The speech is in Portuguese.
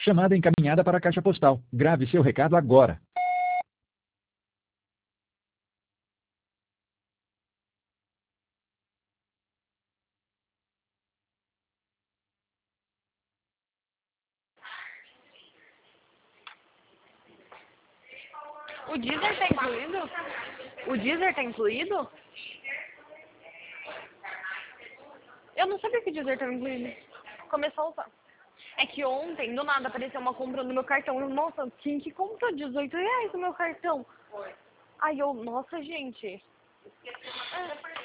Chamada encaminhada para a caixa postal. Grave seu recado agora. O Deezer tá incluído? O Deezer tá incluído? Eu não sabia que o Deezer tava incluído. Começou a usar. É que ontem, do nada, apareceu uma compra no meu cartão. Nossa, quem que comprou R$18 no meu cartão? Aí eu, nossa, gente.